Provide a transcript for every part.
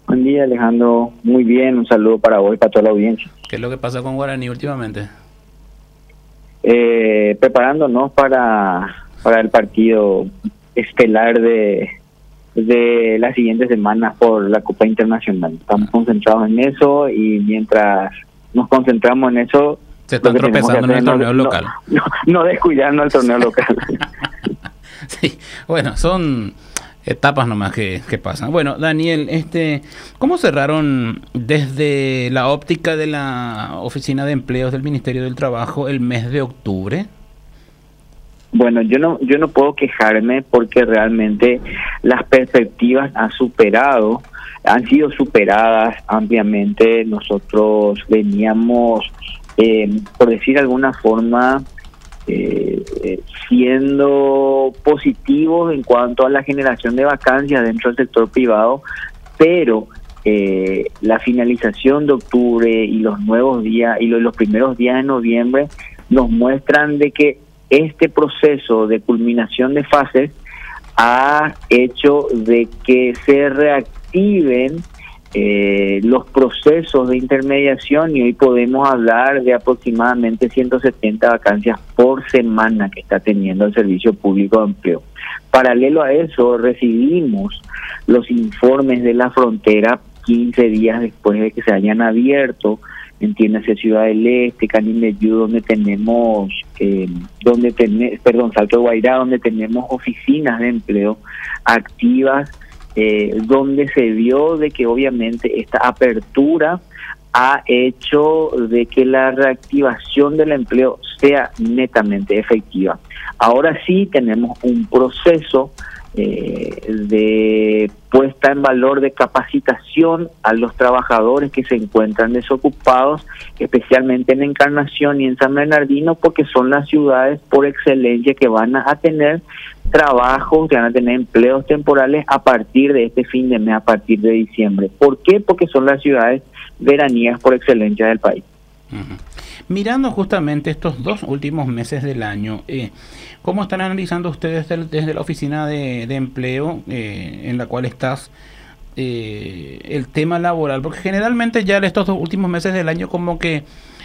Buen día, Alejandro. Muy bien, un saludo para vos y para toda la audiencia. ¿Qué es lo que pasa con Guaraní últimamente? Preparándonos para el partido estelar de la siguiente semana por la Copa Internacional. Estamos concentrados en eso y mientras nos concentramos en eso, Se están tropezando en el torneo local. No descuidarnos el torneo local. Sí, bueno, son etapas nomás que pasan. Bueno, Daniel, ¿cómo cerraron desde la óptica de la Oficina de Empleos del Ministerio del Trabajo el mes de octubre? Bueno, yo no puedo quejarme porque realmente las perspectivas han sido superadas ampliamente. Nosotros veníamos, por decir de alguna forma, siendo positivos en cuanto a la generación de vacancias dentro del sector privado, pero la finalización de octubre y los nuevos días y los primeros días de noviembre nos muestran de que este proceso de culminación de fases ha hecho de que se reactiven los procesos de intermediación y hoy podemos hablar de aproximadamente 170 vacancias por semana que está teniendo el Servicio Público de Empleo. Paralelo a eso, recibimos los informes de la frontera 15 días después de que se hayan abierto, entiéndase Ciudad del Este, Canindeyú, donde tenemos, Salto de Guairá, donde tenemos oficinas de empleo activas, donde se vio de que obviamente esta apertura ha hecho de que la reactivación del empleo sea netamente efectiva. Ahora sí tenemos un proceso de puesta en valor de capacitación a los trabajadores que se encuentran desocupados, especialmente en Encarnación y en San Bernardino, porque son las ciudades por excelencia que van a tener trabajos, que van a tener empleos temporales a partir de este fin de mes, a partir de diciembre. ¿Por qué? Porque son las ciudades veraniegas por excelencia del país. Uh-huh. Mirando justamente estos 2 últimos meses del año, ¿cómo están analizando ustedes desde la oficina de empleo en la cual estás el tema laboral? Porque generalmente ya en estos 2 últimos meses del año como que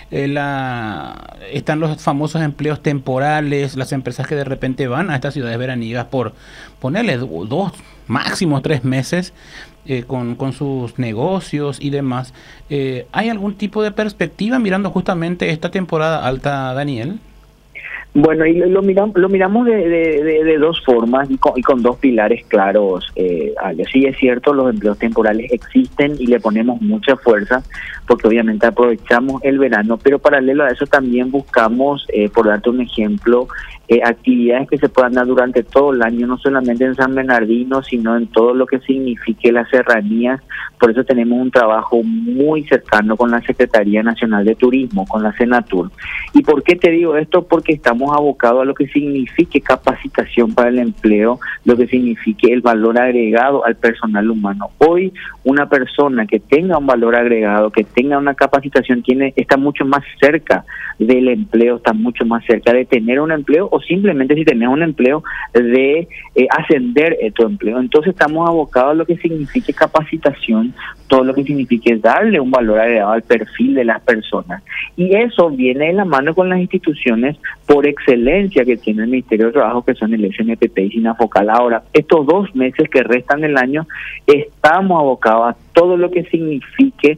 están los famosos empleos temporales, las empresas que de repente van a estas ciudades veraniegas por ponerle 2, máximo 3 meses con sus negocios y demás. ¿Hay algún tipo de perspectiva mirando justamente esta temporada alta, Daniel? Bueno, y lo miramos de 2 formas y con 2 pilares claros. Sí es cierto, los empleos temporales existen y le ponemos mucha fuerza porque obviamente aprovechamos el verano, pero paralelo a eso también buscamos, por darte un ejemplo, actividades que se puedan dar durante todo el año, no solamente en San Bernardino, sino en todo lo que signifique las serranías. Por eso tenemos un trabajo muy cercano con la Secretaría Nacional de Turismo, con la Senatur. ¿Y por qué te digo esto? Porque estamos abocados a lo que signifique capacitación para el empleo, lo que signifique el valor agregado al personal humano. Hoy, una persona que tenga un valor agregado, que tenga una capacitación, está mucho más cerca del empleo, está mucho más cerca de tener un empleo o simplemente si tenés un empleo de ascender tu empleo. Entonces estamos abocados a lo que signifique capacitación, todo lo que signifique darle un valor agregado al perfil de las personas. Y eso viene de la mano con las instituciones por excelencia que tiene el Ministerio de Trabajo, que son el SNPP y SINAFOCAL. Ahora, estos 2 meses que restan del año, estamos abocados a todo lo que signifique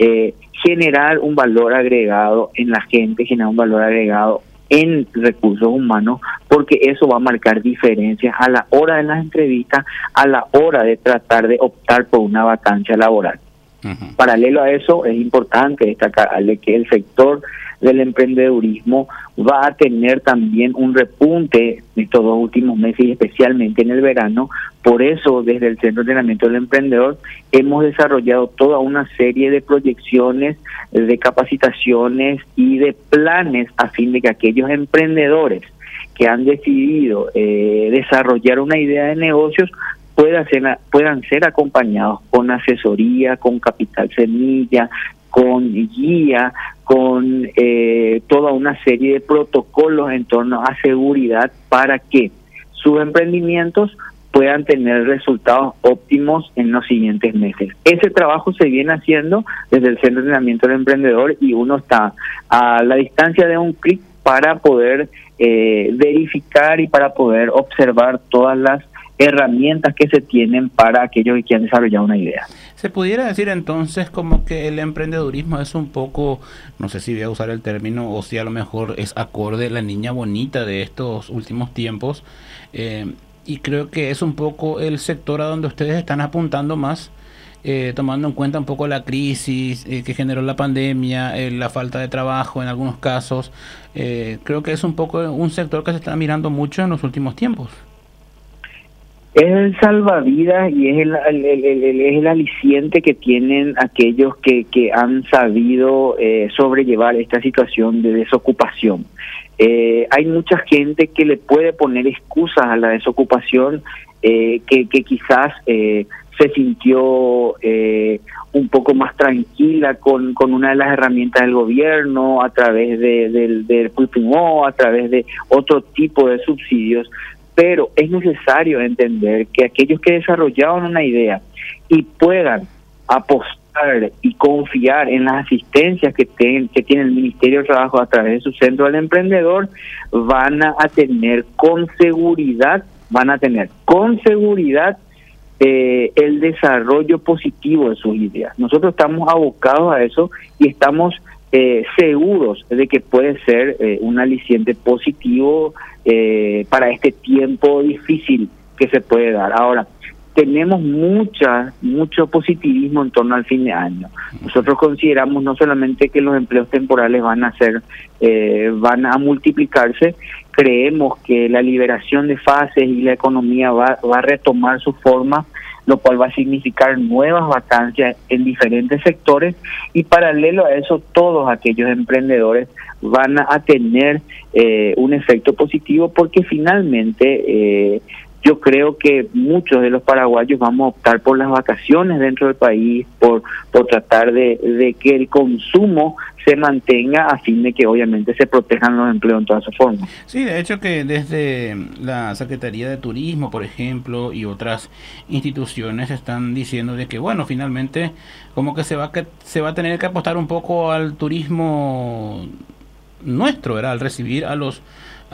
generar un valor agregado en la gente, generar un valor agregado en recursos humanos, porque eso va a marcar diferencias a la hora de las entrevistas, a la hora de tratar de optar por una vacancia laboral. Uh-huh. Paralelo a eso, es importante destacar que el sector del emprendedurismo va a tener también un repunte en estos 2 últimos meses y especialmente en el verano. Por eso, desde el Centro de Entrenamiento del Emprendedor hemos desarrollado toda una serie de proyecciones, de capacitaciones y de planes a fin de que aquellos emprendedores que han decidido desarrollar una idea de negocios puedan ser acompañados con asesoría, con capital semilla, con guía, con toda una serie de protocolos en torno a seguridad para que sus emprendimientos puedan tener resultados óptimos en los siguientes meses. Ese trabajo se viene haciendo desde el Centro de Entrenamiento del Emprendedor y uno está a la distancia de un clic para poder verificar y para poder observar todas las herramientas que se tienen para aquellos que quieran desarrollar una idea. Se pudiera decir entonces como que el emprendedurismo es un poco, no sé si voy a usar el término o si a lo mejor es acorde la niña bonita de estos últimos tiempos, y creo que es un poco el sector a donde ustedes están apuntando más, tomando en cuenta un poco la crisis que generó la pandemia, la falta de trabajo en algunos casos. Creo que es un poco un sector que se está mirando mucho en los últimos tiempos. Es el salvavidas y es el aliciente que tienen aquellos que han sabido sobrellevar esta situación de desocupación. Hay mucha gente que le puede poner excusas a la desocupación, que quizás se sintió un poco más tranquila con una de las herramientas del gobierno, a través del Pulpimó, a través de otro tipo de subsidios. Pero es necesario entender que aquellos que desarrollaron una idea y puedan apostar y confiar en las asistencias que tiene el Ministerio de Trabajo a través de su Centro del Emprendedor, van a tener con seguridad el desarrollo positivo de sus ideas. Nosotros estamos abocados a eso y estamos seguros de que puede ser un aliciente positivo para este tiempo difícil que se puede dar. Ahora, tenemos mucho positivismo en torno al fin de año. Nosotros consideramos no solamente que los empleos temporales van a multiplicarse, creemos que la liberación de fases y la economía va a retomar su forma, lo cual va a significar nuevas vacancias en diferentes sectores, y paralelo a eso todos aquellos emprendedores van a tener un efecto positivo, porque finalmente yo creo que muchos de los paraguayos vamos a optar por las vacaciones dentro del país, por tratar de que el consumo se mantenga, a fin de que obviamente se protejan los empleos en todas sus formas. Sí, de hecho que desde la Secretaría de Turismo, por ejemplo, y otras instituciones están diciendo de que, bueno, finalmente como que se va a tener que apostar un poco al turismo nuestro, ¿verdad? Al recibir a los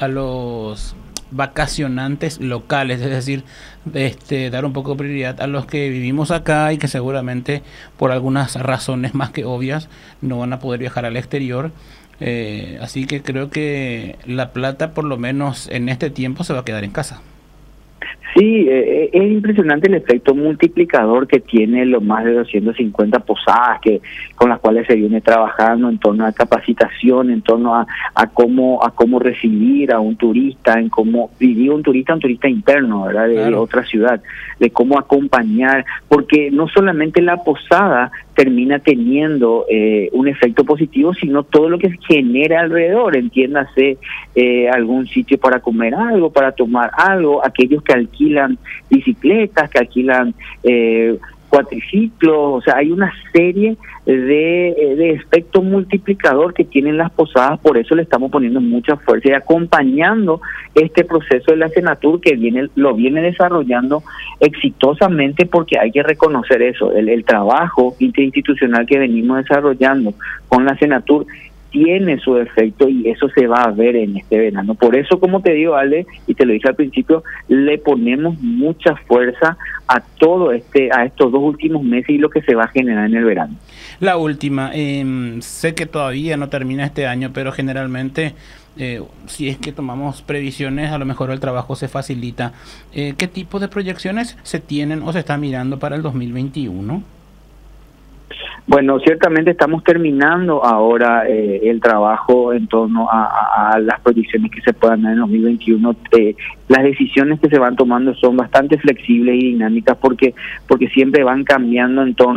vacacionantes locales, es decir, dar un poco de prioridad a los que vivimos acá y que seguramente por algunas razones más que obvias no van a poder viajar al exterior. Así que creo que la plata, por lo menos en este tiempo, se va a quedar en casa. Sí, es impresionante el efecto multiplicador que tiene los más de 250 posadas con las cuales se viene trabajando en torno a capacitación, en torno a cómo recibir a un turista, en cómo vivir un turista interno, ¿verdad? De otra ciudad, de cómo acompañar, porque no solamente la posada termina teniendo un efecto positivo, sino todo lo que se genera alrededor, entiéndase algún sitio para comer algo, para tomar algo, aquellos que alquilan bicicletas, que alquilan cuatriciclos, o sea, hay una serie de efectos multiplicador que tienen las posadas. Por eso le estamos poniendo mucha fuerza y acompañando este proceso de la Senatur, que lo viene desarrollando exitosamente, porque hay que reconocer eso, el trabajo interinstitucional que venimos desarrollando con la Senatur tiene su efecto, y eso se va a ver en este verano. Por eso, como te digo, Ale, y te lo dije al principio, le ponemos mucha fuerza a estos 2 últimos meses y lo que se va a generar en el verano. La última, sé que todavía no termina este año, pero generalmente si es que tomamos previsiones, a lo mejor el trabajo se facilita. ¿Qué tipo de proyecciones se tienen o se está mirando para el 2021? Bueno, ciertamente estamos terminando ahora el trabajo en torno a las proyecciones que se puedan dar en 2021. Las decisiones que se van tomando son bastante flexibles y dinámicas, porque siempre van cambiando en torno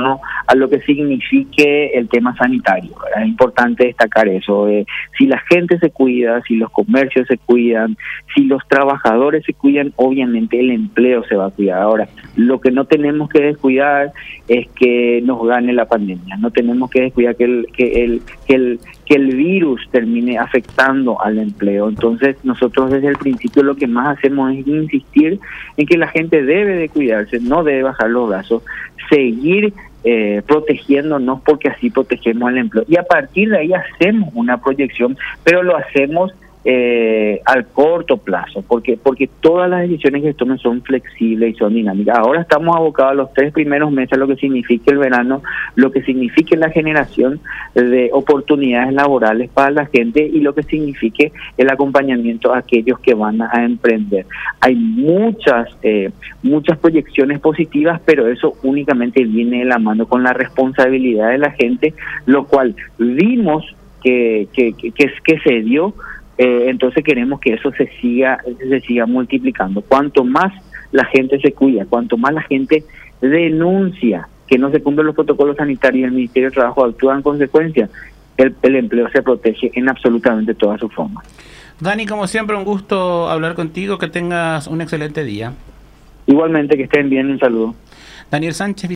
a lo que signifique el tema sanitario, ¿verdad? Es importante destacar eso. Si la gente se cuida, si los comercios se cuidan, si los trabajadores se cuidan, obviamente el empleo se va a cuidar. Ahora, lo que no tenemos que descuidar es que nos gane la pandemia. No tenemos que descuidar que el virus termine afectando al empleo. Entonces, nosotros desde el principio lo que más hacemos es insistir en que la gente debe de cuidarse, no debe bajar los brazos, seguir protegiéndonos, porque así protegemos el empleo. Y a partir de ahí hacemos una proyección, pero lo hacemos al corto plazo, porque todas las decisiones que tomen son flexibles y son dinámicas. Ahora estamos abocados a los 3 primeros meses, lo que significa el verano, lo que significa la generación de oportunidades laborales para la gente y lo que signifique el acompañamiento a aquellos que van a emprender. Hay muchas proyecciones positivas, pero eso únicamente viene de la mano con la responsabilidad de la gente, lo cual vimos que se dio. Entonces queremos que eso se siga multiplicando. Cuanto más la gente se cuida, cuanto más la gente denuncia que no se cumplen los protocolos sanitarios y el Ministerio de Trabajo actúa en consecuencia, el empleo se protege en absolutamente todas sus formas. Dani, como siempre, un gusto hablar contigo, que tengas un excelente día. Igualmente, que estén bien, un saludo. Daniel Sánchez.